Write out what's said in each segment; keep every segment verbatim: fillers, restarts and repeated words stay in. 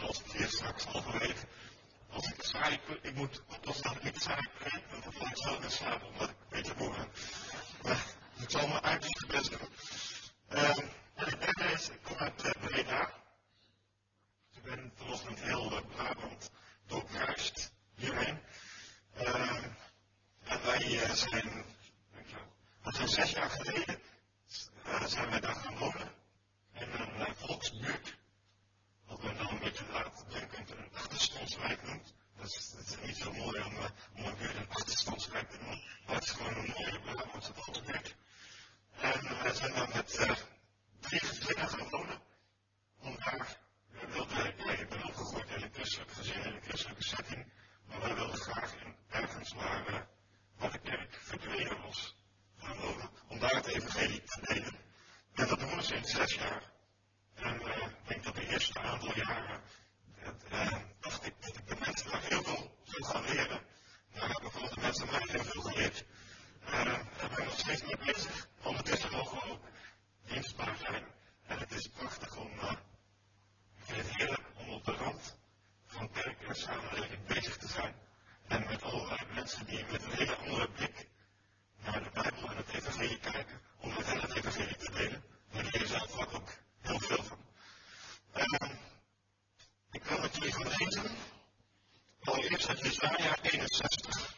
zoals ik hier straks halverwege, als ik saai, ik moet oppassen dat ik niet saai krijg, want dan val ik zo in slaap, omdat ik weet het hoe. Maar ik zal mijn uiterste best doen. Um, en het derde is, ik kom uit uh, Breda. Ik ben vanochtend heel uh, Brabant doorkruist hierheen. Um, en wij uh, zijn, dankjewel, we zijn zes jaar geleden, uh, zijn wij daar gaan wonen. In een uh, volksbuurt. Wat men dan een beetje laat denkend een achterstandswijk noemt. Dat is, dat is niet zo mooi om, uh, om een buurt een achterstandswijk te noemen. Maar het is gewoon een mooie Brabantse volksbuurt. En uh, wij zijn dan met uh, drie gezinnen gaan wonen. Om daar, we wilden, ja, ik ben opgegroeid in een christelijk gezin, in een christelijke setting. Maar wij wilden graag in, ergens waar, uh, waar de kerk verdwenen was gaan wonen. Om daar het evangelie te delen. En dat doen we sinds zes jaar. En uh, ik denk dat de eerste aantal jaren het, uh, dacht ik dat ik de mensen daar heel veel zou gaan leren. Daar hebben vooral de mensen mij heel veel geleerd. Uh, daar ben ik nog steeds mee bezig. Ondertussen mogen we ook dienstbaar zijn. En het is prachtig om, uh, ik vind het heerlijk om op de rand van kerk en samenleving bezig te zijn. En met allerlei mensen die met een hele andere blik naar de Bijbel en het evangelie kijken, om met hen het evangelie te delen. Daar leer je zelf ook heel veel van. Uh, ik wil met jullie gaan lezen. Allereerst uit Jesaja eenenzestig.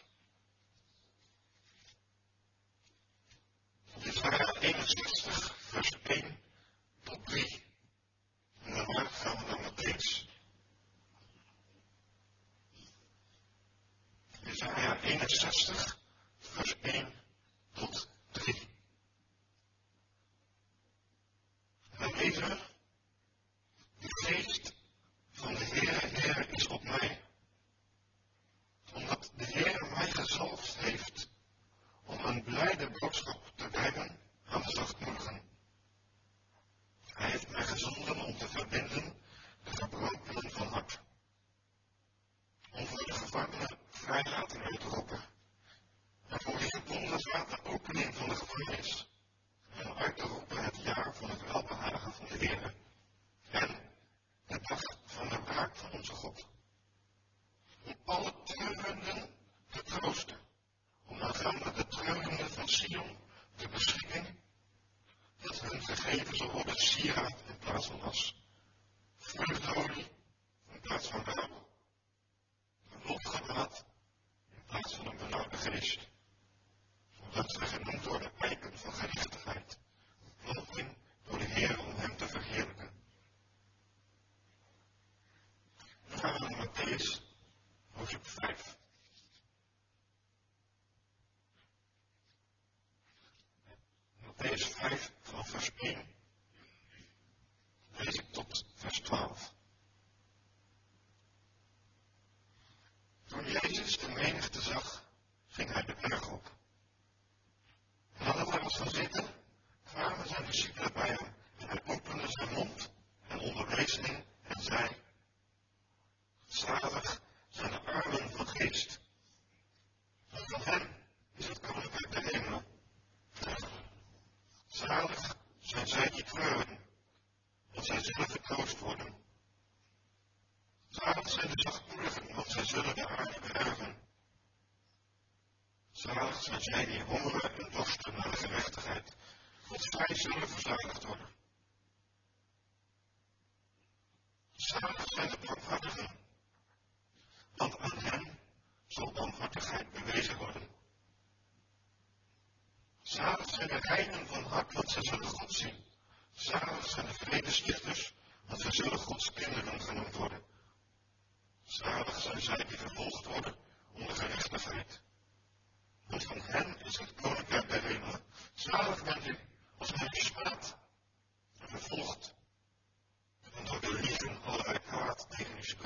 Jesaja eenenzestig, vers één tot drie. En daarna gaan we naar Mattheüs. Jesaja eenenzestig, vers één tot drie. We lezen: de geest van de Heere, Heere is op mij, omdat de Heere mij gezalfd heeft om een blijde boodschap te brengen aan de zachtmoedigen. Hij heeft mij gezonden om te verbinden de gebrokenen van hart, om voor de gevangenen vrijlating uit te roepen, en voor de gebonden vaart de opening van de gevangenis, en uit te roepen het jaar van het welbehagen van de Heere, en de dag van de wraak van onze God. Om alle treurenden te troosten, om aangaande de treurenden van Sion te beschikken, dat hun gegeven zal worden sieraad in plaats van as, vreugdeolie in plaats van rouw, een lotgewaad in plaats van een benauwde geest, zodat zij genoemd worden eiken van gerechtigheid, planting door de Heer om hem te verheerlijken. Dan gaan we naar Mattheüs, hoofdstuk vijf. Mattheüs vijf, vanaf vers één, lees ik tot vers twaalf. Toen Jezus de menigte zag, ging hij de berg op. Nadat hij was gaan zitten, kwamen zijn discipelen bij hem en hij opende zijn mond en onderwees hen en zei: zalig zijn de armen van geest, want van hen is het koninkrijk der hemelen. Zalig zijn zij die treuren, want zij zullen vertroost worden. Zalig zijn de zachtmoedigen, want zij zullen de aarde beërven. Zalig zijn zij die hongeren en dorsten naar de gerechtigheid, want zij zullen verzadigd worden. Zalig zijn de barmhartigen, want aan hen zal barmhartigheid bewezen worden. Zalig zijn de reinen van hart, want zij zullen God zien. Zalig zijn de vredestichters, want zij zullen Gods kinderen genoemd worden. Zalig zijn zij die vervolgd worden om de gerechtigheid, want van hen is het koninkrijk der hemelen. Zalig bent u als men u smaadt en vervolgt, en door de liegen allerlei kwaad tegen u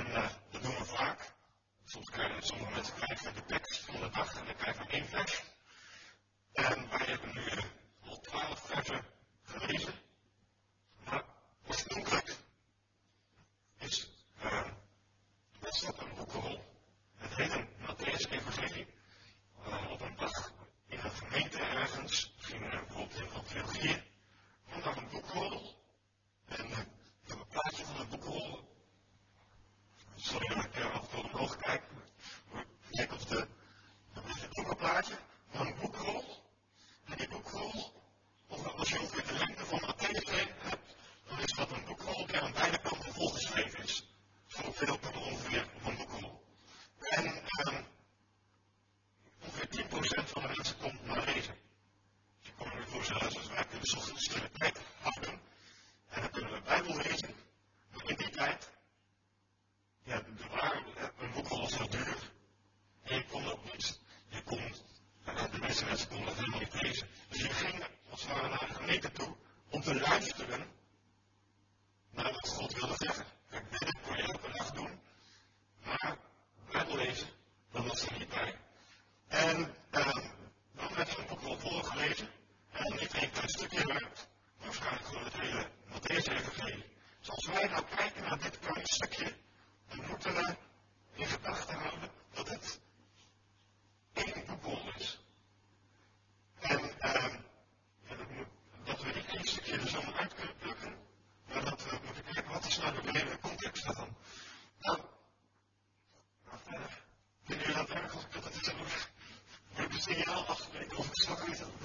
uh, dat doen we vaak. Soms krijgen, sommige mensen krijgen de tekst van de dag en dan krijgen we één vers. En wij hebben nu uh, al twaalf versen gelezen. Maar oorspronkelijk is uh, best wel een boekenrol. Het hele Mattheüs-evangelie. Uh, op een dag in een gemeente ergens, misschien uh, bijvoorbeeld in op België, kwam daar een boekrol. En uh, ik heb een plaatje van een boekrol. Sorry dat ik uh, af en toe omhoog kijk. Kijk op de. Dat is het boekenplaatje van een boekrol. En die boekrol, of als je ongeveer de lengte van Mattheüs hebt, dan is dat een boekrol die aan beide kanten volgeschreven is. Zoveel kan er ongeveer op een boekrol. En uh, ongeveer tien procent van de mensen komt naar lezen. Je kan me voorstellen, zoals wij kunnen soms een stille tijd houden. En dan kunnen we Bijbel lezen. Maar in die tijd, ja, er waren, een boekrol was heel duur. En je kon ook niet, je kon, de meeste mensen konden dat helemaal niet lezen. Dus je ging als het ware naar de gemeente toe om te luisteren naar wat God wilde zeggen. Kijk, bidden kon je elke dag doen. Maar Bijbel lezen, dat was er niet bij. En uh, dan werd zo'n boekrol voorgelezen. En dan niet één klein stukje werd, maar waarschijnlijk gewoon het hele Mattheüs-evangelie. Dus als wij nou kijken naar dit kleine stukje, dan moeten we in gedachten houden dat het één boekrol is. En uh, ja, dat, moet, dat we niet één stukje er zomaar uit kunnen plukken, maar dat we moeten kijken wat is nou de hele context daarvan. Nou, nou verder. Vinden jullie dat erg als ik dat het zo doe? Ik heb een signaal afgeweken of ik straks niet aan.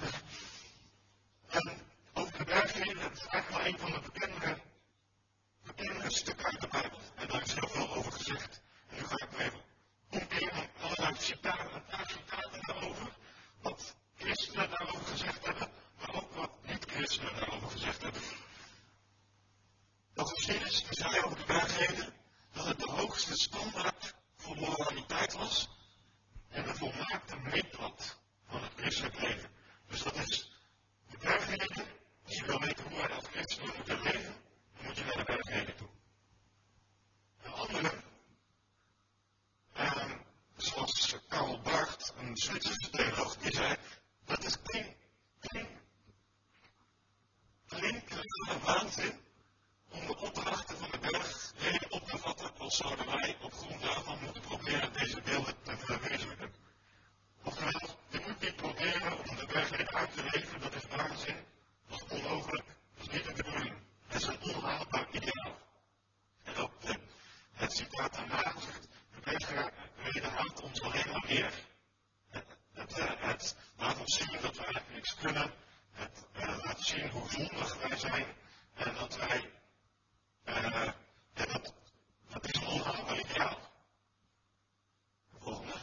En over de bergreden, dat is eigenlijk wel een van de bekendere, bekendere stukken uit de Bijbel. En daar is heel veel over gezegd. En nu ga ik even omkeren allerlei citaten, een paar citaten daarover. Wat christenen daarover gezegd hebben, maar ook wat niet-christenen daarover gezegd hebben. Dat Christus zei over de bergreden dat het de hoogste standaard voor moraliteit was. En de volmaakte meetlat van het christelijk leven. Dus dat is de bergreden. Als je wil weten hoe wij als christenen moeten leven, dan moet je naar de bergreden toe. Een andere, eh, zoals Karl Barth, een Zwitserse theoloog, die zei, dat is geen, geen, klinkende waanzin om de opdrachten van de bergreden op te vatten, als zouden wij op grond daarvan moeten proberen deze beelden te verwezenlijken. Oftewel, je moet niet proberen om de bergreden uit te leven, dat is waanzin, dat is onmogelijk, dat is niet de bedoeling. Het is een onhaalbaar ideaal. En ook de, het citaat daarna zegt, de bergreden houdt ons alleen maar neer. Het, het, het, het laat ons zien dat wij eigenlijk niks kunnen, het uh, laat zien hoe zondig wij zijn en dat wij, uh, en dat, dat is een onhaalbaar ideaal. De volgende.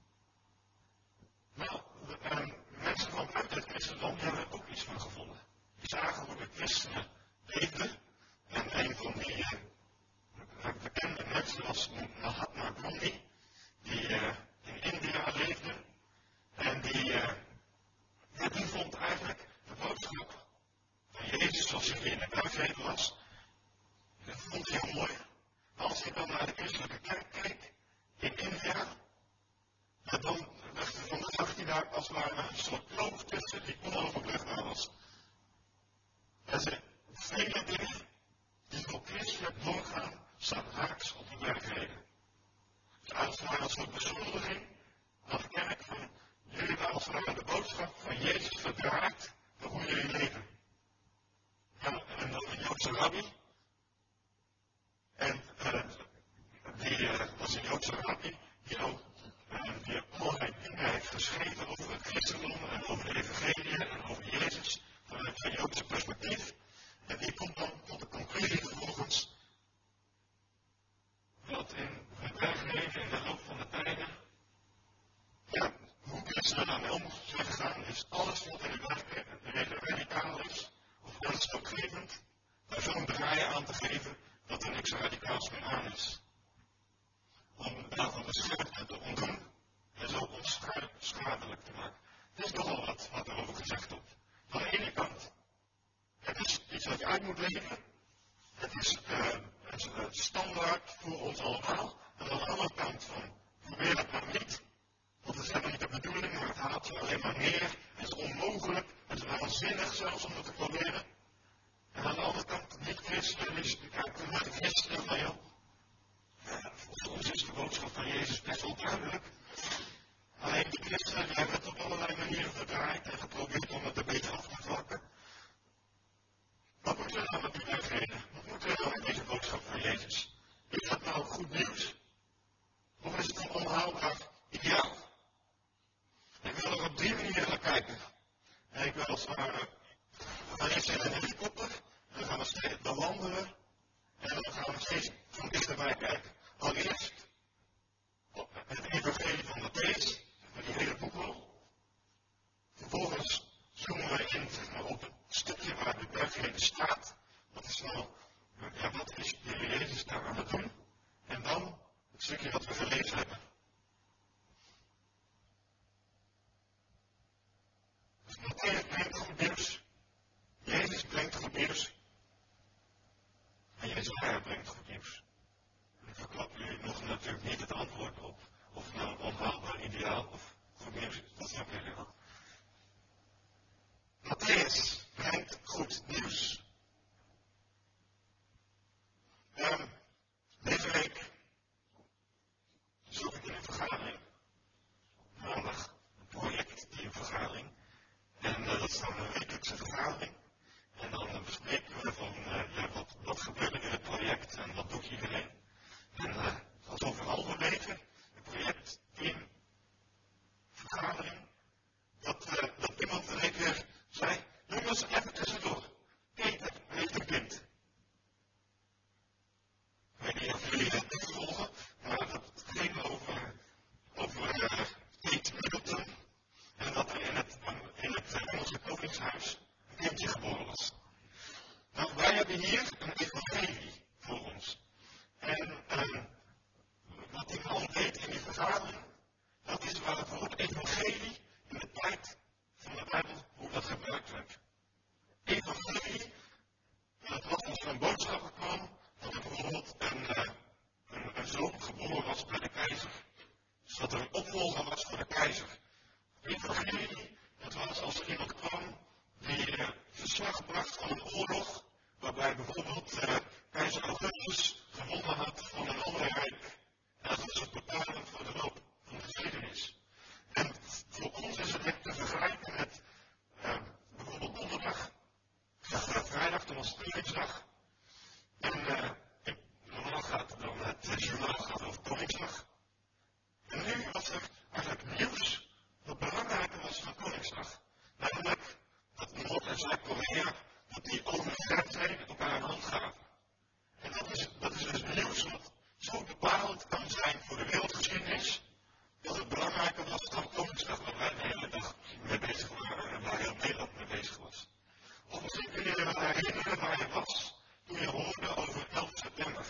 Nou, de, uh, mensen van buiten het christendom hebben er ook iets van gevonden. Die zagen hoe de christenen leefden. En een van die uh, bekende mensen was Mahatma Gandhi, die uh, in India leefde. En die, uh, ja, die vond eigenlijk de boodschap van Jezus, zoals hij in de bergreden was, dat vond hij heel mooi. Maar als hij dan naar de christelijke kerk keek in India, ja, dan zag hij daar als het ware een soort kloof tussen die onoverbrugbaar was. Er zijn vele dingen die voor christelijk doorgaan, staan haaks op de bergreden. Dus als het ware een soort beschuldiging aan de kerk van jullie hebben als het ware de boodschap van Jezus verdraaid door hoe jullie leven. Ja, en dan een Joodse rabbi. En uh, die uh, was een Joodse rabbi die ook uh, die allerlei dingen heeft geschreven over het christendom en over de evangelie en over Jezus vanuit zijn Joodse perspectief. En die komt dan tot de conclusie vervolgens dat in het bergleven in de loop van de tijden, ja, hoe christenen daarmee om zijn gegaan, is alles wat in de bergleven radicaal is, of wensgevend, daar zo'n draaien aan te geven dat er niks radicaals meer aan is. Om daarvan de scherpte te ontdoen en zo ons schadelijk te maken. Het is nogal wat wat er over gezegd wordt. Van de ene kant, het is iets wat je uit moet leven. Het is uh, het, uh, standaard voor ons allemaal. in een helikopter, en dan gaan we steeds, dan landen we, en dan gaan we steeds van dichterbij kijken. Allereerst het evangelie van Mattheüs, met die hele boekrol. Vervolgens zoomen we in zeg maar, op het stukje waar de bergreden staat. Wat is nou, ja, wat is de Heer Jezus daar aan het doen? En dan het stukje wat we gelezen hebben. Dus Mattheüs brengt goed nieuws. Jezus brengt goed nieuws. En Jezaja brengt goed nieuws. Ik verklap jullie nog natuurlijk niet het antwoord op of het nou een onhaalbaar ideaal of goed nieuws is. Dat snap jullie wel. Mattheüs brengt goed nieuws. Um, deze week zoek ik in een vergadering. Maandag een projectteamvergadering. En uh, dat is dan een wekelijkse vergadering. En dan uh, bespreken we van uh, ja, wat, wat gebeurt er in het project en wat doet iedereen. En uh, dat is over halverwege het projectteamvergadering. Dat, uh, dat iemand in één keer zei, jongens, even tussendoor. Peter heeft een kind. Ik weet niet of jullie het niet volgen, maar dat ging over, over uh, Kate Middleton. En dat er in het, in het Engelse koningshuis een kindje geboren was. Nou, wij hebben hier een evangelie voor ons. En uh, wat die man deed in die vergadering, dat is waar het woord evangelie in de tijd van de Bijbel, hoe dat gebruikt werd. Evangelie, dat was als er een boodschapper kwam, dat er bijvoorbeeld een, uh, een, een zoon geboren was bij de keizer. Dus dat er een opvolger was voor de keizer. Evangelie, dat was als er iemand kwam die uh, verslag bracht van een oorlog, waarbij bijvoorbeeld uh, keizer Augustus gewonnen had van een ander rijk. En dat was het bepalend voor de loop van de geschiedenis. En voor ons is het echt te vergelijken met uh, bijvoorbeeld donderdag, vrijdag, toen was Koningsdag. En uh, normaal gaat het dan het uh, journaal gaat over Koningsdag. En nu was er eigenlijk nieuws wat belangrijker was van Koningsdag. Namelijk dat Noord- en Zuid-Korea, dat die over de grens heen met elkaar aan de hand gaven. En dat is, dat is dus nieuws wat zo bepalend kan zijn voor de wereldgeschiedenis, dat het belangrijker was dan Koningsdag, waar wij de hele dag mee bezig waren en waar heel Nederland mee bezig was. Of misschien kun je je wel herinneren waar je was toen je hoorde over elf september.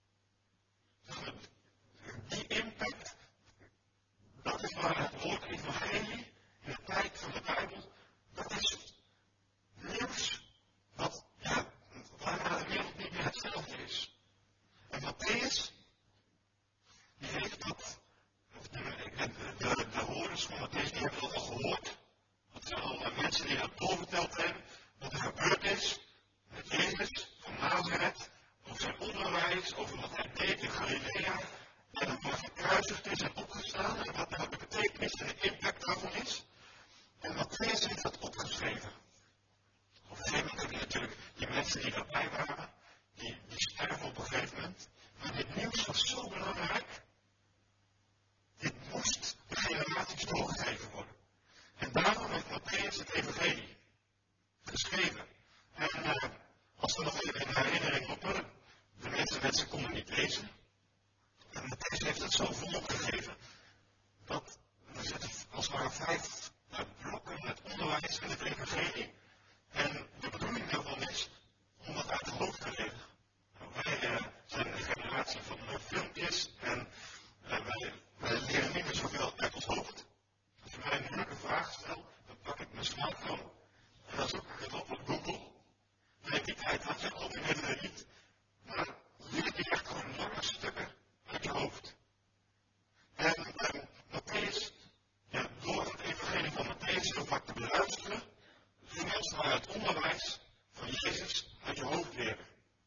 Die impact, dat is waar het woord evangelie in de tijd van de Bijbel, dat is nieuws wat, ja, waarna de wereld niet meer hetzelfde is. En Mattheüs, die heeft dat, de, de, de, de horens van Mattheüs, die hebben dat al gehoord. Dat zijn al mensen die dat doorverteld hebben, wat er gebeurd is met Jezus van Nazareth, over zijn onderwijs, over wat hij deed in Galilea, en hoe hij gekruisigd is en opgestaan, en wat de betekenis en de impact daarvan is. En Mattheüs heeft dat opgeschreven. Op een gegeven moment heb je natuurlijk die mensen die daarbij waren, die, die sterven op een gegeven moment. Maar dit nieuws was zo belangrijk, dit moest de generaties doorgegeven worden. En daarom heeft Mattheüs het evangelie geschreven. En uh, als we nog even in herinnering roepen, de mensen, mensen konden niet lezen. En Mattheüs heeft het zo volop gegeven, dat er zitten als het ware vijf uh, blokken met onderwijs in het evangelie. En de bedoeling daarvan is om dat uit het hoofd te leren. Nou, wij uh, zijn een generatie van uh, filmpjes en uh, wij, wij leren niet meer zoveel uit ons hoofd. Als je mij een moeilijke vraag stelt, dan pak ik mijn smartphone en dan zoek ik het op op Google. En in die tijd had je al die middelen niet, maar leer je echt gewoon lange stukken uit je hoofd. En uh, Mattheüs, ja, door het evangelie van Mattheüs heel vaak te beluisteren, ging als het ware het onderwijs van Jezus uit je hoofd leren.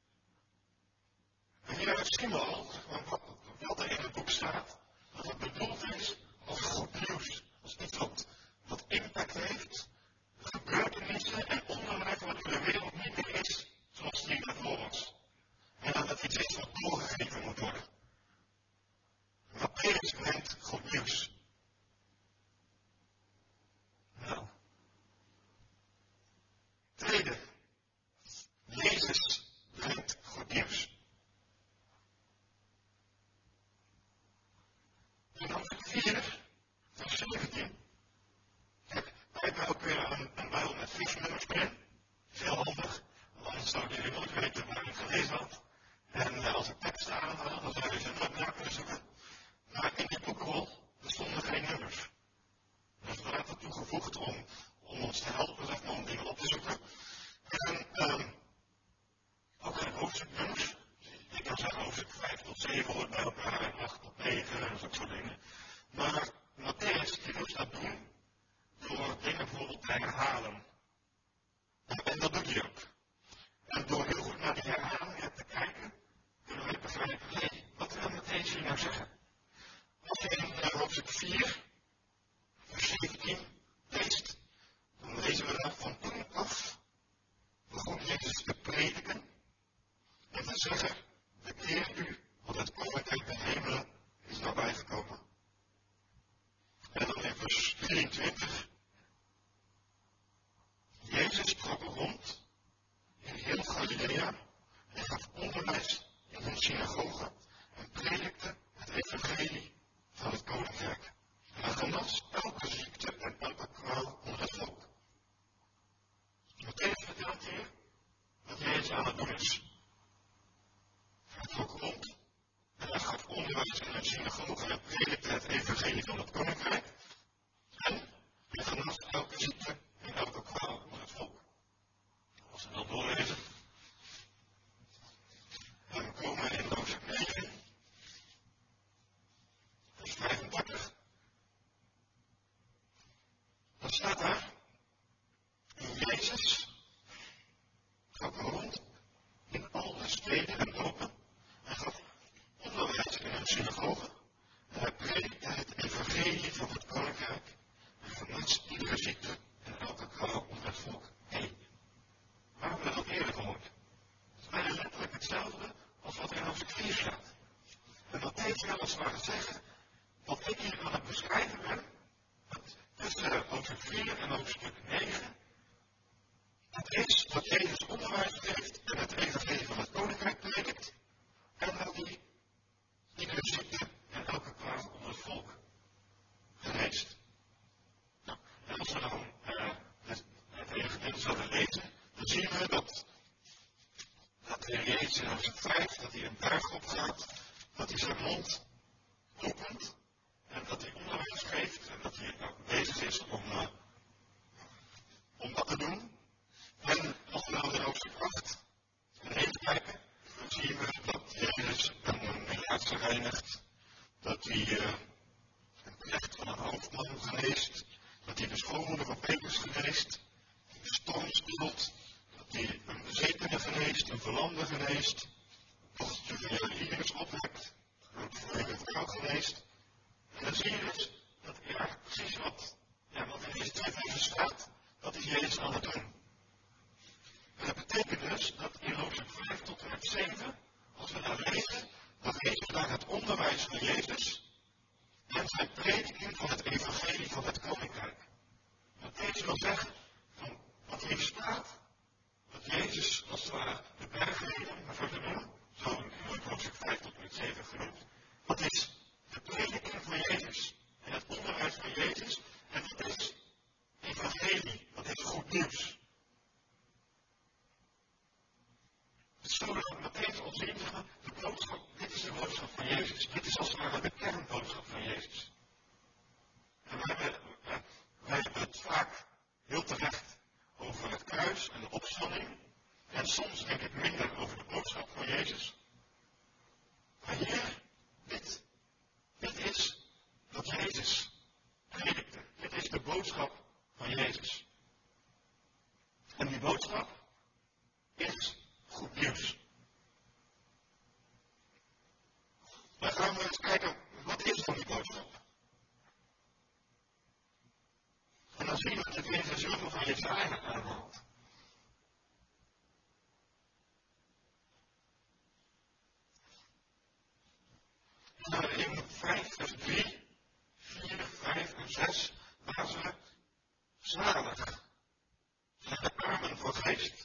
En hier zien we al wat, wat er in het boek staat, dat het bedoeld is als goed nieuws, als iets wat, wat impact heeft, gebeurtenissen en onderwijs wat in de wereld niet meer is zoals die daarvoor was. En dat het iets is wat doorgegeven moet worden. Mattheüs brengt goed nieuws. Nou. Tweede, vier, vers zeventien leest, dan lezen we daar van toen af, begon Jezus te prediken en te zeggen, bekeer u, want het koninkrijk der hemelen is nabijgekomen. En dan in vers drieëntwintig, Jezus trok rond in heel Galilea en gaf onderwijs in hun synagogen en predikte het evangelie van het koninkrijk. En hij genas elke ziekte en elke kwaal onder het volk. Matthäus vertelt hier wat Jezus aan het doen is. Hij trok rond en hij gaf onderwijs in hun synagogen en predikte het evangelie van het koninkrijk. En hij genas elke ziekte en elke kwaal onder het volk. Als we dat doorlezen. En we komen in hoofdstuk negen, vers vijfendertig. Dan staat daar, en Jezus trok rond in al de steden en dorpen en gaf onderwijs in hun synagogen. En hij predikte het evangelie van het koninkrijk en genas iedere ziekte en elke kwaal onder het volk. Hé, hey, waar hebben we dat eerder gehoord? Het is bijna letterlijk hetzelfde als wat er in hoofdstuk vier staat. En wat Matthäus wil als het ware zeggen, wat ik hier aan het beschrijven ben, dat tussen hoofdstuk vier en hoofdstuk negen, dat is dat Jezus onderwijs geeft en het evangelie van het koninkrijk predikt, en dat hij iedere ziekte en elke kwaal onder het volk geneest. Nou, en als we dan uh, het, het hele gedeelte zouden lezen, dan zien we dat, dat de Heer Jezus in hoofdstuk vijf, dat hij een berg opgaat, dat hij zijn mond opent en dat hij onderwijs geeft en dat hij nou bezig is om, uh, om dat te doen. En als we dan in hoofdstuk acht en even kijken, dan zien we dat Jezus een melaatse reinigt, dat hij uh, een knecht van een hoofdman geneest, dat hij de schoonmoeder van Petrus geneest, de storm stilt, dat hij een bezetene geneest, een verlamde geneest, dat hij Jairus opwekt, een verlegen vrouw geneest. En dan zie je dus dat ja, precies wat, ja, wat in deze twee versen staat, dat is Jezus aan het doen. En dat betekent dus dat in hoofdstuk vijf tot en met zeven, als we daar lezen, dan lezen we daar het onderwijs van Jezus en zijn prediking van het evangelie van het koninkrijk. Wat deze wil zeggen, van wat hier staat, dat Jezus als het ware de bergreden, maar zo te noemen, zo in hoofdstuk vijf tot en met zeven genoemd, wat is de prediking van Jezus en het onderwijs van Jezus, en dat is evangelie, dat is goed nieuws. Het is zo dat Matthäus ons zien, de boodschap, dit is de boodschap van Jezus. Dit is als het ware de kernboodschap van Jezus. En wij hebben, wij hebben het vaak heel terecht over het kruis en de opstanding. En soms denk ik minder over de boodschap van Jezus. Maar hier, dit, dit is wat Jezus predikte. Dit is de boodschap van Jezus. En die boodschap is goed nieuws. Dan gaan we eens kijken, wat is dan die boodschap? En dan zien we dat het in het zeven van Jesaja aanhaalt. En in vijf, vers drie, vier, vijf en zes lazen we, zalig zijn de armen van geest.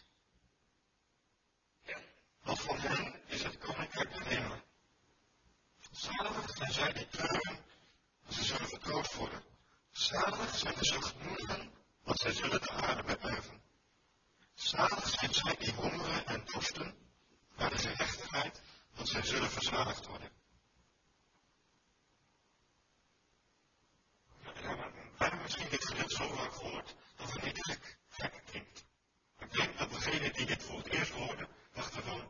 Want van hen is het koninkrijk der hemelen. Zalig zijn zij die treuren, want zij zullen vertroost worden. Zalig zijn de zachtmoedigen, want zij zullen de aarde beërven. Zalig zijn zij die hongeren en dorsten naar de gerechtigheid, want zij zullen verzadigd worden. Ja, maar we hebben misschien dit gedeelte zo vaak gehoord, dat het niet gek, gek klinkt. Ik denk dat degenen die dit voor het eerst hoorden, dachten van,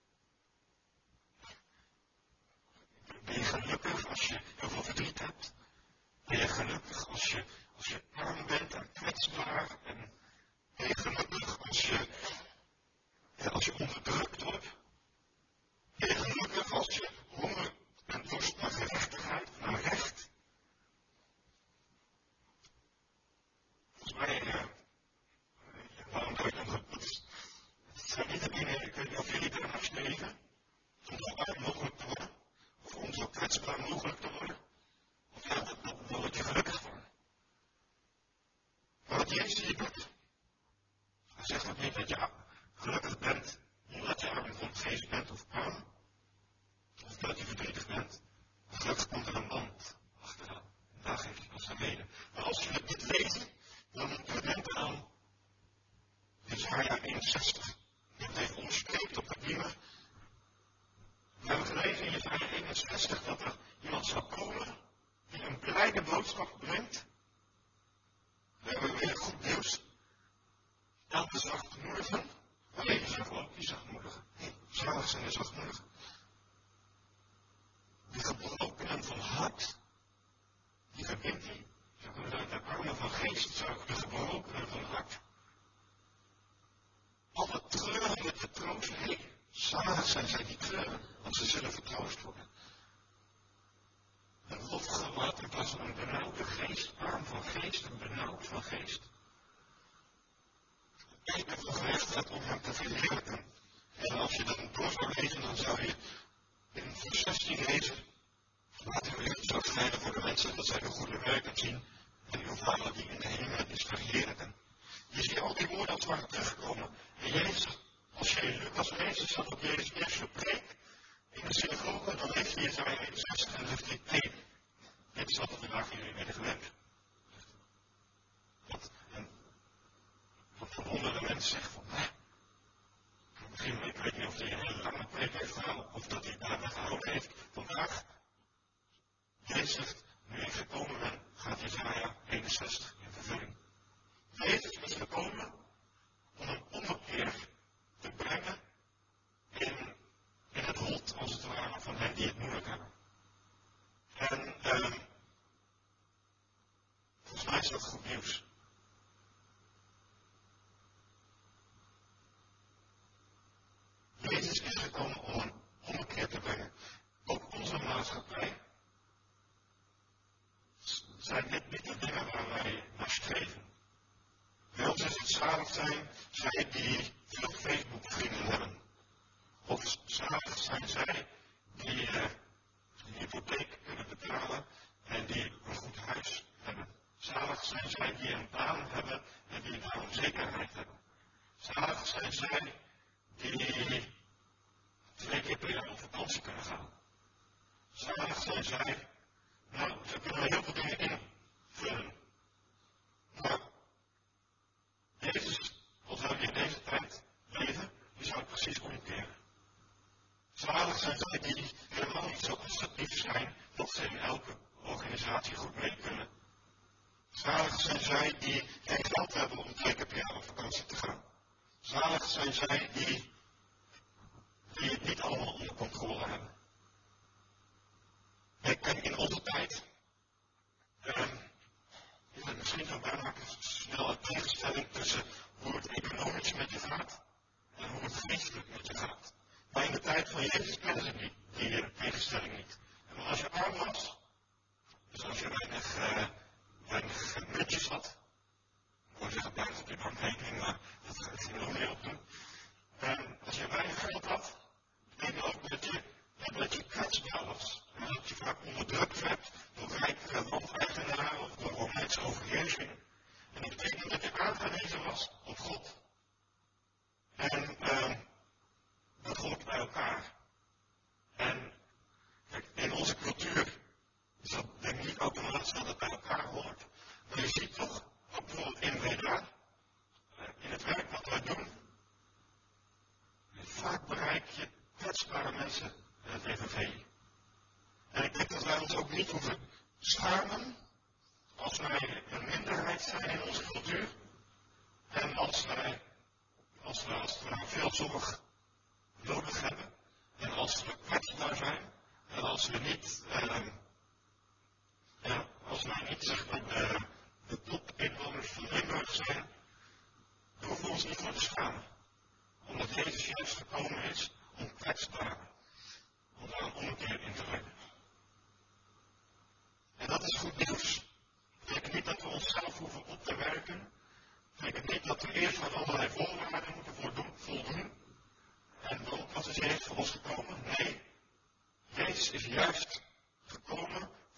ben je gelukkig als je heel veel verdriet hebt? Ben je gelukkig als je, als je arm bent en kwetsbaar? En ben je gelukkig als je, ja, als je onderdrukt wordt? Ben je gelukkig als je honger worden, of ja, daar, daar word je gelukkig van. Maar wat Jezus hier doet, hij zegt ook niet dat je gelukkig bent omdat je arm van geest bent of arm, of dat je verdrietig bent. Maar gelukkig komt er een band achteraan. Daar geef je pas aan reden. Maar als we dit lezen, dan moeten we denken aan Jesaja eenenzestig. Dat heeft onderstreept op papier. We hebben gelezen in Jesaja eenenzestig dat er iemand zou komen die een blijde boodschap brengt. We hebben weer goed nieuws. Elke zachtmoedigen, alleen je zegt ook die zachtmoedigen. Zalig zijn de zachtmoedigen. Die gebrokenen van hart, die verbindt hij. De armen van geest, zou ik de gebrokenen van hart. Alle treuren met de troost. Hé, hey, zalig zijn zij die treuren, want ze zullen vertroost worden. Een lofgewaad in plaats van een benauwde geest, arm van geest en benauwd van geest. Kijken van gerechtigheid om hem te verheerlijken. En als je dan door zou lezen, dan zou je in vers zestien lezen. Laat uw licht zo schijnen voor de mensen dat zij de goede werken zien. En uw Vader die in de hemel is verheerlijken. Je ziet al die woorden als waren teruggekomen. En Jezus, als je in Lucas leest, zat op Jezus eerste preek in de synagoge, dan leest hij Jesaja eenenzestig en dan zegt hij, hé, hey, dit is wat we vandaag jullie werden gewend. Wat, en wat verwonderde mensen zeggen van, hè, aan het begin, ik weet niet of hij een hele lange preek heeft gehouden, of dat hij daarna gehouden heeft. Vandaag, Jezus zegt, nu ik gekomen ben, gaat Jesaja eenenzestig in vervulling. Jezus is gekomen om een ommekeer te brengen in, in het lot, als het ware, van hen die het moeilijk hebben. En uh, volgens mij is dat goed nieuws. Jezus is gekomen om een ommekeer te brengen. Ook onze maatschappij zijn dit niet de dingen waar wij naar streven. Bij ons is het zalig zijn zij die veel Facebook-vrienden hebben. Of zalig zijn zij die uh, een hypotheek kunnen betalen en die een goed huis hebben. Zalig zijn zij die een baan hebben en die daarom zekerheid hebben. Zalig zijn zij die twee keer per jaar op vakantie kunnen gaan. Zalig zijn zij, nou, ze kunnen heel veel dingen invullen. Maar Jezus, als wij in deze tijd leven, die zou het precies omkeren. Zalig zijn zij die helemaal niet zo conservatief zijn dat ze in elke organisatie goed mee kunnen. Zalig zijn zij die geen geld hebben om twee keer per jaar op vakantie te gaan. Zalig zijn zij die, die het niet allemaal onder controle hebben. Ik denk in onze tijd, uh, is het misschien zo bijna snel een tegenstelling tussen hoe het economisch met je gaat en hoe het geestelijk met je gaat. Maar in de tijd van Jezus kennen ze die, die tegenstelling niet. En als je arm was, dus als je weinig, uh, weinig muntjes had, ik wou zeggen buiten op je bankrekening, maar dat ga ik er nog meer op doen. En als je weinig geld had, betekent ook dat je, dat je kwetsbaar was. En dat je vaak onderdrukt werd door rijke landeigenaren of door Romeinse overheersing. En dat betekent dat je aangewezen was op God. En uh, dat hoort bij elkaar. En kijk, in onze cultuur is dat denk ik niet automatisch dat het bij elkaar hoort. Maar je ziet toch, ook bijvoorbeeld in Breda, in het werk wat wij doen, vaak bereik je kwetsbare mensen in het evangelie. En ik denk dat wij ons ook niet hoeven schamen als wij een minderheid zijn in onze cultuur. En als wij, als we, als we veel zorg nodig hebben. En als we kwetsbaar zijn. En als we niet, uh, ja, als wij niet zeg maar de, de topinwoners van Limburg zijn. Dan hoeven we ons niet voor te schamen. Omdat Jezus juist gekomen is om kwetsbaren. Om daar een ommekeer in te brengen. En dat is goed nieuws. Dat betekent niet dat we onszelf hoeven op te werken. Dat betekent niet dat we eerst aan allerlei voorwaarden moeten voldoen, voldoen. En dan pas is Jezus voor ons gekomen. Nee, Jezus is juist gekomen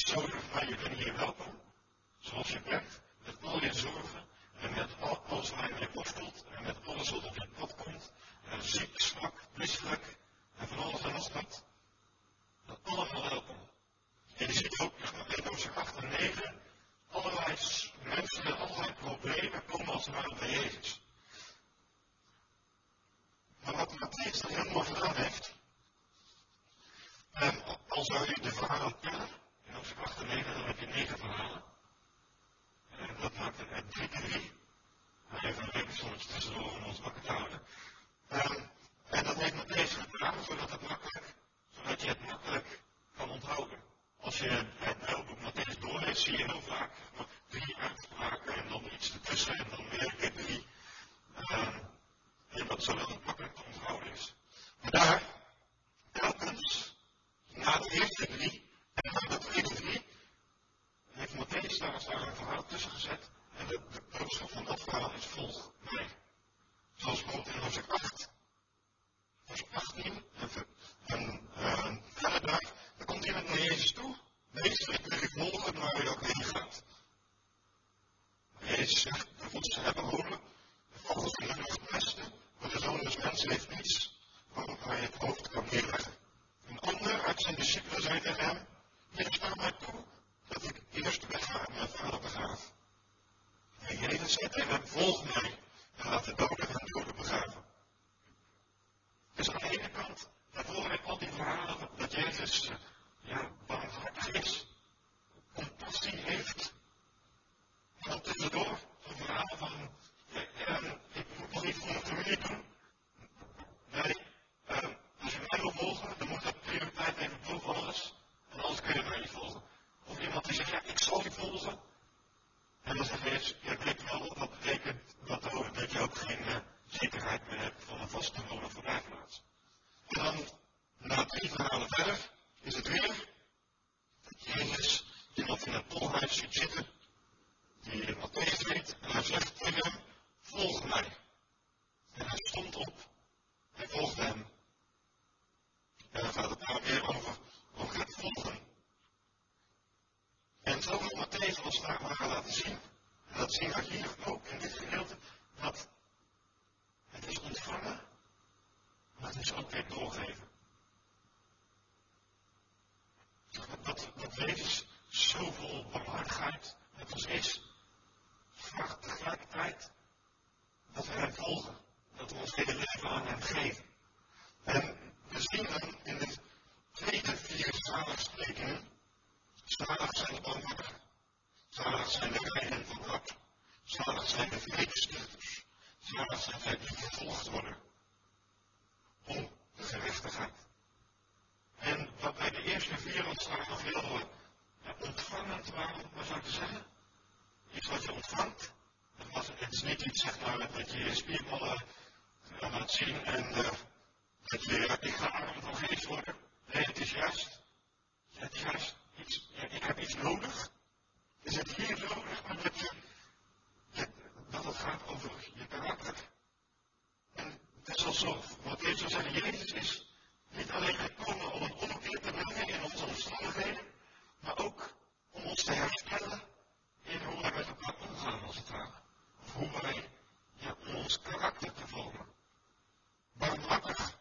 zo van je bent hier welkom, zoals je bent, met al je zorgen en met alles waar je mee worstelt en met alles wat op je pad komt, en ziek, zwak, misselijk en van alles en nog wat. Dat allemaal welkom. En je ziet ook in hoofdstuk acht en negen allerlei mensen met allerlei problemen komen als het ware bij Jezus. Maar wat Matthäus dan helemaal gedaan heeft, en al zou je de verhalen kennen, in hoofdstuk acht en negen, dan heb je negen verhalen. En dat maakt het er drie keer drie. Even een lekker soms tussendoor om ons wakker te houden. Um, en dat heeft Matthäus gedaan, zodat, het makkelijk, zodat je het makkelijk kan onthouden. Als je het Bijbelboek Matthäus doorleest, zie je heel vaak drie uitspraken en dan iets ertussen en dan weer een keer drie. Um, en dat zodat het makkelijk te onthouden is. Maar daar, telkens, na de eerste drie en na de tweede drie, heeft Matthäus daar als daar een verhaal tussen gezet. En de, de boodschap van dat verhaal is volg mij. Zoals bijvoorbeeld in hoofdstuk acht, vers achttien, en uh, verder, dan komt iemand naar Jezus toe. Meester, ik wil u volgen waar u ook heen gaat. Jezus zegt, de voedsel hebben holen, de vogels in de lucht nesten, maar de zoon des mensen heeft niets waarop hij het hoofd kan neerleggen. Een ander uit zijn discipelen zei tegen hem, Heer, sta mij toe dat ik eerst wegga en mijn vader begraaf. En Jezus zei tegen hem, volg mij en laat de doden hun doden begraven. Dus aan de ene kant, daar hoor ik al die verhalen dat Jezus uh, ja, barmhartig is, compassie heeft. En dan tussendoor een verhaal van, ja, ja, ik moet nog niet voor mijn familie doen. Nee, uh, als je mij wil volgen, dan moet dat prioriteit even boven alles. En anders kun je mij niet volgen. Of iemand die zegt, ja, ik zal je volgen. En dan zegt Jezus, ja, weet wel wat dat betekent, dat, dat je ook geen uh, zekerheid meer hebt van een vaste wonen verblijfplaats. En dan, na drie verhalen verder, is het weer dat Jezus iemand in het tolhuis ziet zitten, die Matthäus weet, en hij zegt tegen hem, volg mij. En hij stond op, hij volgde hem. En dan gaat het daar weer over, over het volgen. En zo wil Matthäus als het ware laten zien, en dat zien we hier ook in dit gedeelte, dat het is ontvangen, maar het is ook weer doorgeven. Dat, dat Jezus zo vol barmhartigheid met ons is, vraagt tegelijkertijd dat we hem volgen, dat we ons hele leven aan hem geven. En we zien dan in de tweede vier zaligsprekingen, zalig zijn de barmhartigen, zalig zijn de reinen van hart, zalig zijn de vredestichters, zalig zijn zij die vervolgd worden om de gerechtigheid. En wat bij de eerste vier als het nog heel ja, ontvangend waren, wat zou ik zeggen? Iets wat je ontvangt. Dat was, het is niet iets zeg maar, dat je je spierballen uh, laat zien en uh, dat je uh, ik ga arm van geest worden. Nee, het is juist, het is juist iets, ja, ik heb iets nodig. Je zit hier nodig, maar dat, je, ja, dat het gaat over je karakter. En het is alsof, wat Jezus zou zeggen, Jezus is niet alleen gekomen om een omkeer te brengen in onze omstandigheden, maar ook om ons te herstellen in hoe wij met elkaar omgaan als het ware. Of hoe wij ja, om ons karakter te vormen. Barmhartig.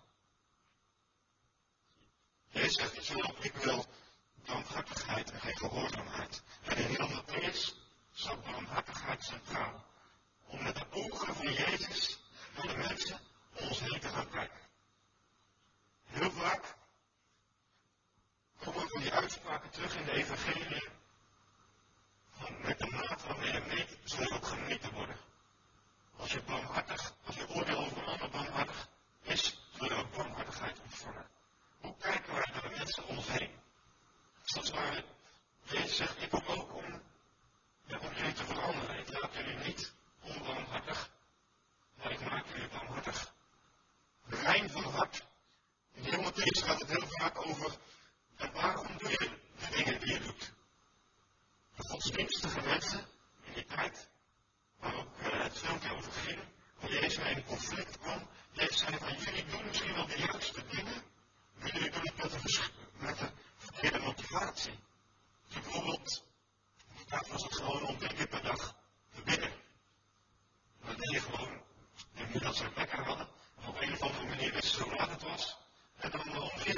Jezus zegt niet zelf, ik wil barmhartigheid en geen gehoorzaamheid. En in heel Matthäus staat barmhartigheid centraal. Om met de ogen van Jezus naar de mensen om ons heen te gaan kijken. Heel vaak komen van die uitspraken terug in de evangelie. Van met de maat waarmee je meet, zal je ook gemeten worden. Als je barmhartig, als je oordeel over een ander barmhartig is, zul je ook barmhartigheid ontvangen. Hoe kijken wij naar de mensen om ons heen? Dat is waar Jezus zegt, ik kom ook om, ja, om jullie te veranderen. Ik laat jullie niet onbarmhartig, maar ik maak jullie barmhartig. Rein van hart. In heel Matthäus gaat het heel vaak over, en waarom doe je de dingen die je doet? De godsdienstige mensen in die tijd, waar ook uh, het filmpje over ging, waar Jezus mee in conflict kwam. Jezus zei van, jullie doen misschien wel de juiste dingen, maar jullie doen het met een, met een verkeerde motivatie. Dus bijvoorbeeld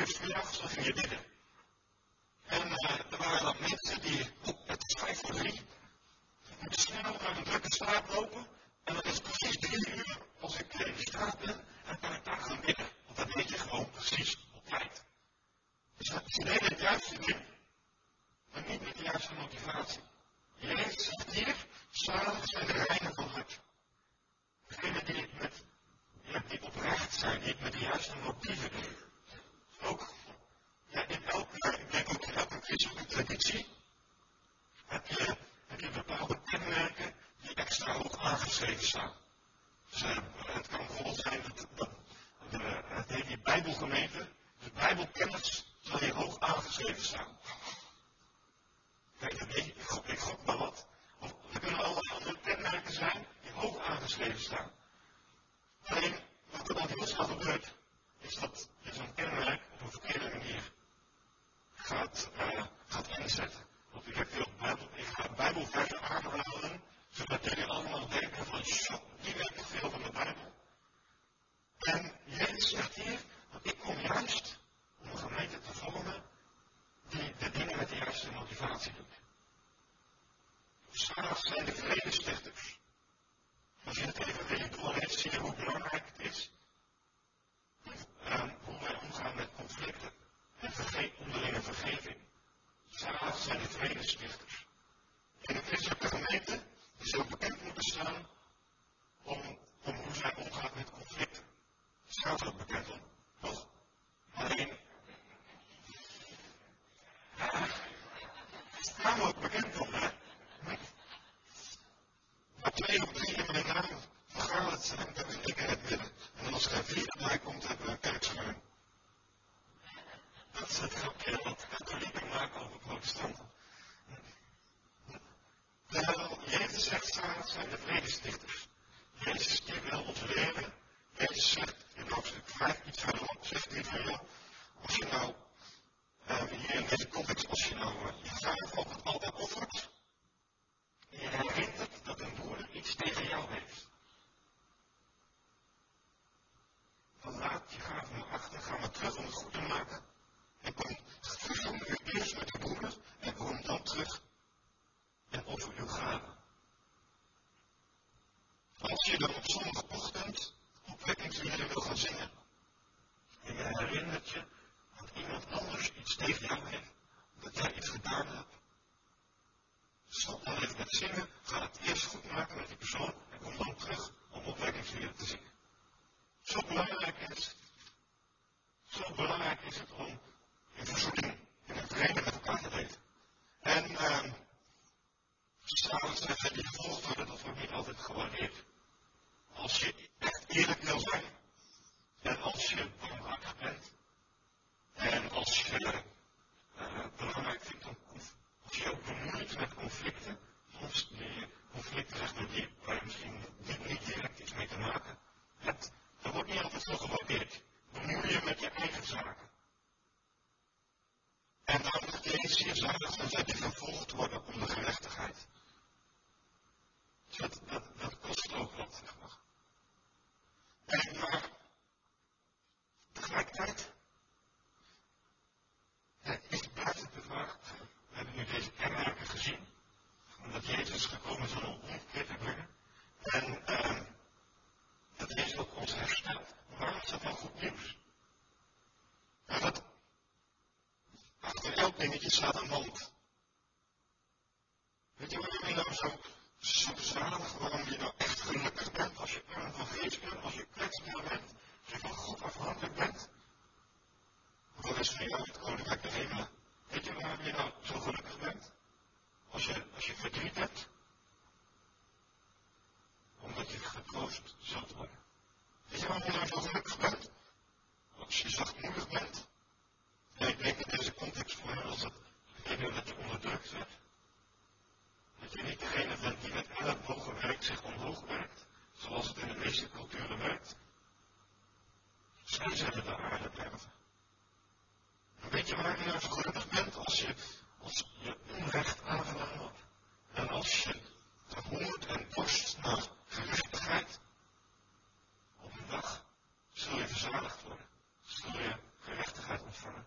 eerst verjaagd, dan ging je bidden. En uh, er waren dan mensen die, oh, het is vijf voor drie, ik moet snel naar een drukke straat lopen, en dan is het precies drie uur als ik in de straat ben, en dan kan ik daar gaan bidden. Want dan weet je gewoon precies op tijd. Dus dat is een hele juiste ding, maar niet met de juiste motivatie. Jezus zegt hier, zalig zijn de reinen van hart. Degenen die, met, ja, die oprecht zijn, die het met de juiste motieven doen. Ook, ja, in elke, ik denk ook in elke christelijke traditie, heb je, heb je bepaalde kenmerken die extra hoog aangeschreven staan. Dus, uh, het kan bijvoorbeeld zijn dat, dat de, het heet die Bijbelgemeente, de Bijbelkenners zal hier hoog aangeschreven staan. Kijk, dat weet je, ik gok, ik gok maar wat. Of er kunnen allerlei andere kenmerken zijn die hoog aangeschreven staan. Alleen, wat er dan heel snel gebeurt, is dat je zo'n kenmerk op een verkeerde manier gaat, uh, gaat inzetten. Want ik heb veel Bijbel, ik ga Bijbelversen aanhalen, zodat jullie allemaal denken van, shit, die weet nog veel van de Bijbel. En Jezus zegt hier, dat ik kom juist om een gemeente te vormen die de dingen met de juiste motivatie doet. Zalig zijn de vredestichters. Als je het even weer doorleest, zie je hoe belangrijk het is um, hoe wij omgaan met conflicten en verge- onderlinge vergeving. Zalig zijn de vredestichters. En de christelijke gemeente is ook bekend moeten staan om, om hoe zij omgaat met conflicten. Daar staat er ook bekend om, toch? Alleen, ja, daar staan we ook bekend om, hè? Maar twee of drie in mijn naam vergaderd zijn, dan ben ik in het midden. En als er een vierde bij komt, hebben we een kerksteun. Dat is het grapje wat katholieken maken over protestanten. Terwijl Jezus zegt, zalig zijn de vredestichters. Jezus die wil ons leren. Jezus zegt in hoofdstuk vijf iets verderop, zegt hij van jou, als je nou, uh, hier in deze context, als je nou uh, je vijf op het altaar offert, en je herinnert dat een broeder iets tegen jou heeft. Dan laat je gave maar achter, ga maar terug om het goed te maken. En kom, verzoen u eerst met de broeder en kom dan terug en offer uw gave. Als je dan op zondagochtend opwekkingsliederen wil gaan zingen, en je herinnert je dat iemand anders iets tegen jou heeft, dat jij iets gedaan hebt, stop dan even met zingen, ga het eerst goed maken met die persoon en kom dan terug om opwekkingsliederen te zingen. Zo belangrijk is, zo belangrijk is het om in verzoening, in een vrede met elkaar te leven. En uh, zalig zijn die gevolgd worden, dat wordt niet altijd gewaardeerd. Als je echt eerlijk wil zijn, en als je barmhartig bent, en als je uh, belangrijk vindt om, als je ook bemoeit met conflicten, soms die conflicten zeg maar, die, waar je misschien niet, niet direct iets mee te maken hebt, dat wordt niet altijd zo gewaardeerd. Bemoei je met je eigen zaken. En dan zegt Jezus hier zalig zijn zij die vervolgd worden om de gerechtigheid. Dus dat, dat, dat kost ook wat, zeg maar. En maar tegelijkertijd ja, is het buiten de vraag, we hebben nu deze kenmerken gezien, omdat Jezus is gekomen is om omkeer te brengen. En uh, dat Jezus ook ons herstelt. Waarom is dat wel goed nieuws? Nou, dat achter elk dingetje staat een wand. Weet je waarom je nou zo, zo zalig, waarom je nou echt gelukkig bent, als je arm van geest bent, als je kwetsbaar bent, als je van God afhankelijk bent? Wat is voor jou het koninkrijk der hemelen? Weet je waarom je nou zo gelukkig bent? Als je, als je verdriet hebt? Omdat je getroost zult worden. Weet je waarom je nou zo gelukkig bent? Als je zachtmoedig bent. En ik denk in deze context voor jou als het degene dat je onderdrukt werd. Dat je niet degene bent die met ellebogen werkt, zich omhoog werkt, zoals het in de meeste culturen werkt. Zij zullen de aarde bergen. En weet je waar je nou zo gelukkig bent? Als je, als je onrecht aangedaan wordt. En als je verhongert en dorst naar gerechtigheid. Op een dag zul je verzadigd worden. Zul je gerechtigheid ontvangen.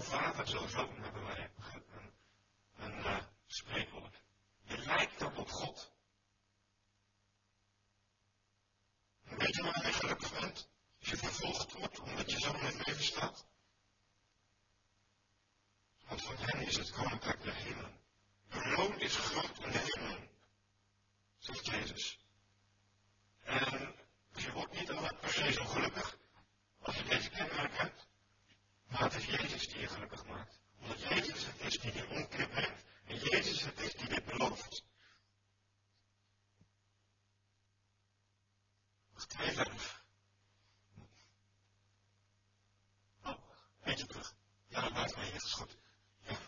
vader, zo zoon hebben wij een, een uh, spreekwoord. Je lijkt dan op God. En weet je waarom je gelukkig bent? Als je vervolgd wordt omdat je zo in het leven staat? Want van hen is het koninkrijk der hemelen. De loon is groot in de hemelen, zegt Jezus. En je wordt niet altijd per se zo gelukkig als je deze kenmerk hebt. Maar het is Jezus die je gelukkig maakt. Omdat Jezus het is die je omkeer brengt. En Jezus het is die dit belooft. Nog twee vers. Oh, eentje terug. Ja, dat maakt mij niet eens goed. Ja.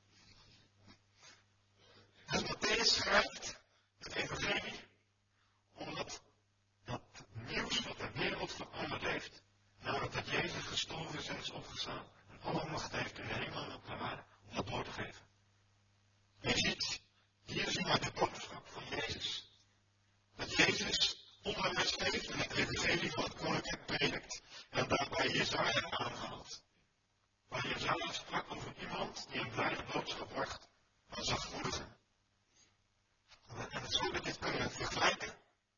Dus Matthäus schrijft het evangelie omdat dat nieuws wat de wereld veranderd heeft, namelijk dat Jezus gestorven is en is opgestaan en alle macht heeft in de hemel en op de aarde om dat door te geven. Je ziet, hier zien wij de boodschap van Jezus. Dat Jezus onderwijs geeft en het evangelie van het koninkrijk predikt en daarbij Jesaja aanhaalt. Waar Jesaja sprak over iemand die een blijde boodschap bracht, een zachtmoedige. En zo dat dit kunnen vergelijken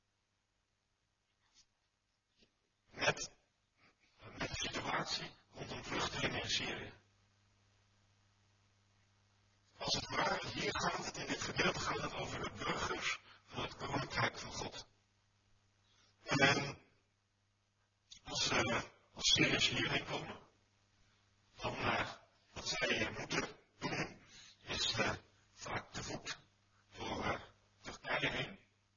met, met de situatie rondom vluchtelingen in Syrië. Als het ware, hier gaat het, in dit gedeelte gaat het over de burgers van het koninkrijk van God. En als, uh, als Syriërs hierheen komen, dan uh, wat zij uh, moeten doen, is uh, vaak te voet door uh, Turkije heen.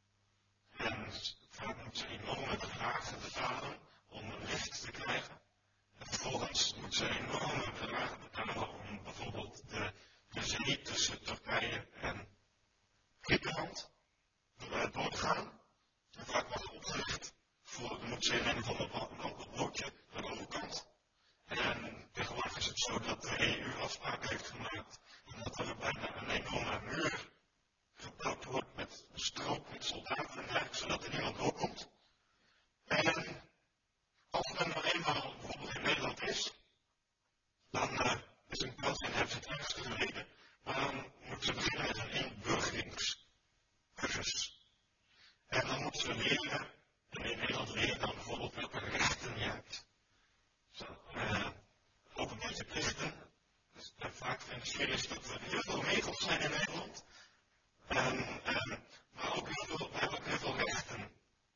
En vaak moeten ze enorme bedragen betalen om een lift te krijgen. En vervolgens moeten ze enorme bedragen betalen om bijvoorbeeld de, de zee tussen Turkije en Griekenland door te gaan. En vaak wordt opgericht voor, dan moeten ze in een of ander bootje naar de overkant. En tegenwoordig is het zo dat de E U afspraken heeft gemaakt en dat er bijna een enorme muur gebouwd wordt met een strook met soldaten en dergelijke, zodat er niemand doorkomt. En als men nou eenmaal bijvoorbeeld in Nederland is, dan uh, is een kans en hebben ze het ergste geleden, maar dan moeten ze beginnen met een inburgeringscursus. En dan moeten ze leren, en in Nederland leren dan bijvoorbeeld welke rechten je hebt. Zo, uh, ook een beetje plichten. Dus, uh, vaak vinden Syriërs dat er heel veel regels zijn in Nederland. En, uh, maar ook heel veel, we hebben ook heel veel rechten.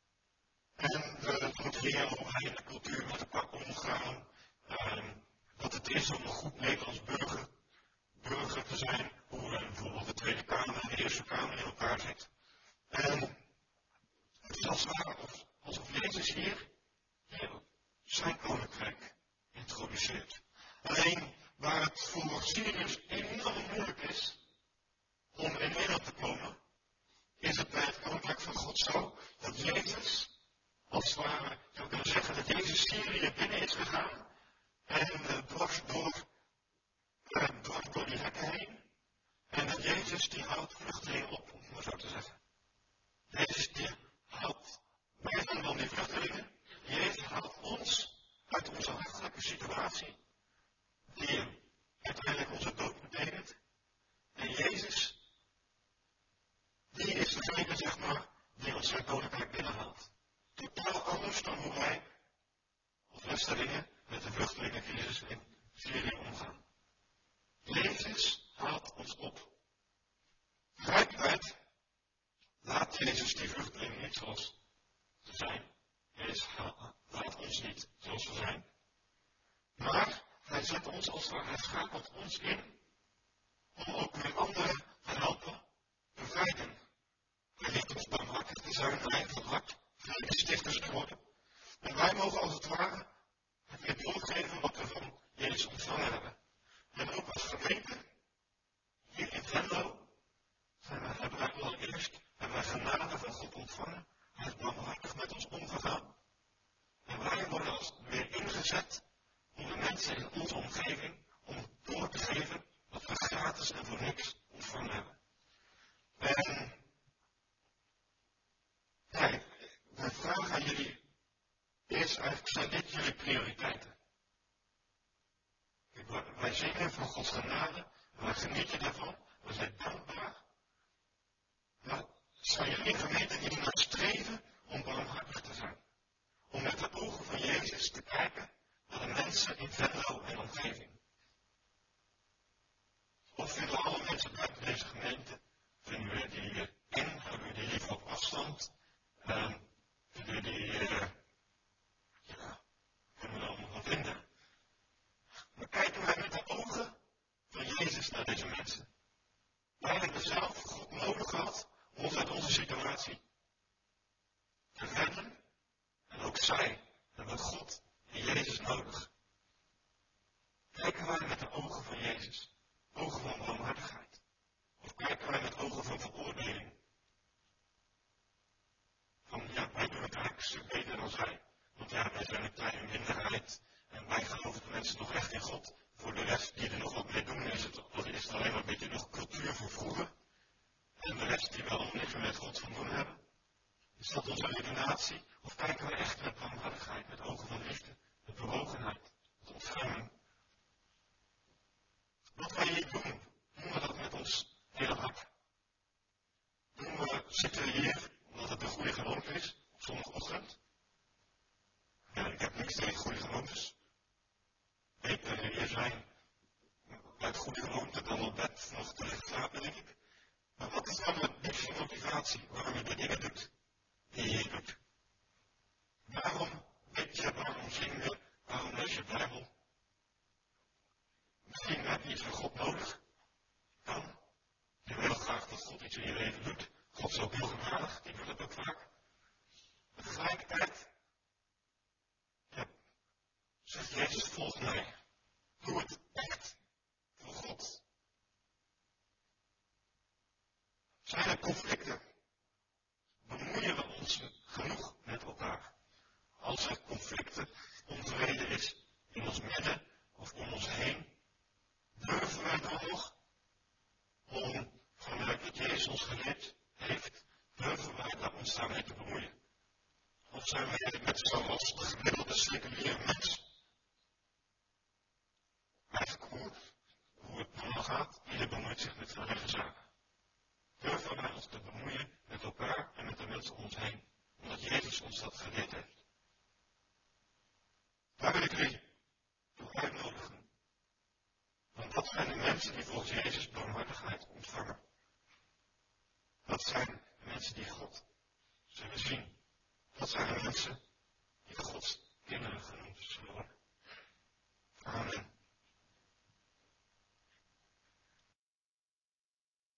En we moeten leren hoe wij in de cultuur met elkaar omgaan. Uh, wat het is om een goed Nederlands burger, burger te zijn. Hoe uh, bijvoorbeeld de Tweede Kamer en de Eerste Kamer in elkaar zit. En het is als het ware alsof Jezus hier, hier zijn koninkrijk introduceert. Alleen waar het voor Syriërs enorm moeilijk is om in Nederland te komen, is het bij het koninkrijk van God zo dat Jezus, als het ware, zou kunnen zeggen dat Jezus Syrië binnen is gegaan en uh, dwars door, uh, dwars door die hekken heen. En dat Jezus die houdt vluchtelingen op, om het maar zo te zeggen. Jezus die haalt, wij zijn dan die vluchtelingen, Jezus haalt ons uit onze hartelijke situatie, die uiteindelijk onze dood betekent. En Jezus, die is degene, zeg maar, die ons zijn koninkrijk binnenhaalt. Totaal anders dan hoe wij, als Westerlingen, met de vluchtelingencrisis in Syrië omgaan. Jezus haalt ons op. Rijkwijd laat Jezus die vluchtelingen niet zoals ze zijn. Jezus laat ons niet zoals we zijn. Maar hij zet ons als hij schakelt ons in om ook weer anderen te helpen bevrijden. Hij leert ons barmhartig te zijn, rein van hart, vredestichters te worden. En wij mogen als het ware het weer doorgeven wat we van Jezus ontvangen hebben. En ook als gemeente, hier in Venlo, hebben wij allereerst hebben wij genade van God ontvangen. Hij is barmhartig met ons omgegaan. En wij worden als weer ingezet om de mensen in onze omgeving om door te geven wat we gratis en voor niks ontvangen hebben. En ja, mijn vraag aan jullie is eigenlijk, zijn dit jullie prioriteiten? wij zingen van Gods genade, wij genieten daarvan, we zijn dankbaar. Maar zijn jullie gemeenten die naar streven om barmhartig te zijn? Om met de ogen van Jezus te kijken naar de mensen in Venlo en omgeving? Of vinden alle mensen buiten deze gemeente, vinden we die uh, in, hebben we die liever op afstand, uh, vinden we die, uh, ja, kunnen we er allemaal van vinden. Maar kijken wij met de ogen van Jezus naar deze mensen? Wij hebben zelf God nodig gehad om ons uit onze situatie te redden. En ook zij hebben God en Jezus nodig. Kijken wij met de ogen van Jezus, ogen van barmhartigheid? Of kijken wij met ogen van veroordeling? Van ja, wij doen het eigenlijk een stuk beter dan zij. Want ja, wij zijn een kleine minderheid en wij geloven de mensen nog echt in God. Voor de rest die er nog wat mee doen, is het, is het alleen maar een beetje nog cultuur voor vroeger. En de rest die wel niks meer met God van doen hebben. Is dat onze redenatie? Of kijken we echt met barmhartigheid, met ogen van liefde, met bewogenheid, met ontferming? Wat wij hier doen, doen we dat met ons hele hart. Doen we, zitten we hier omdat het een goede gewoonte is, op zondagochtend? Ja, ik heb niks tegen goede gewoontes. Beter dat jullie hier zijn uit goede gewoonte dan op bed nog te liggen slapen, denk ik. Maar wat is dan de diepste motivatie waarom je de dingen doet die je hier doet? Waarom bid je, waarom zing je, waarom lees je de Bijbel? Misschien heb je iets van God nodig. Dan. Je wil graag dat God iets in je leven doet. God is ook heel genadig, die doet het ook vaak. Maar tegelijkertijd, ja, zegt Jezus, volg mij. Doe het echt voor God. Zijn er conflicten? Bemoeien we ons genoeg met elkaar? Als er conflicten, onvrede is in ons midden of om ons heen, durven wij dan nog om, vanuit wat Jezus ons geleerd heeft, durven wij daar ons daarmee te bemoeien? Of zijn wij net zoals de gemiddelde seculiere mens? Eigenlijk hoe, hoe het normaal gaat, ieder bemoeit zich met zijn eigen zaken. Durven wij ons te bemoeien met elkaar en met de mensen om ons heen, omdat Jezus ons dat geleerd heeft? Daar wil ik jullie toe uitnodigen. Want dat zijn de mensen die volgens Jezus barmhartigheid ontvangen. Dat zijn mensen die God zullen zien. Dat zijn de mensen die Gods kinderen genoemd zullen worden.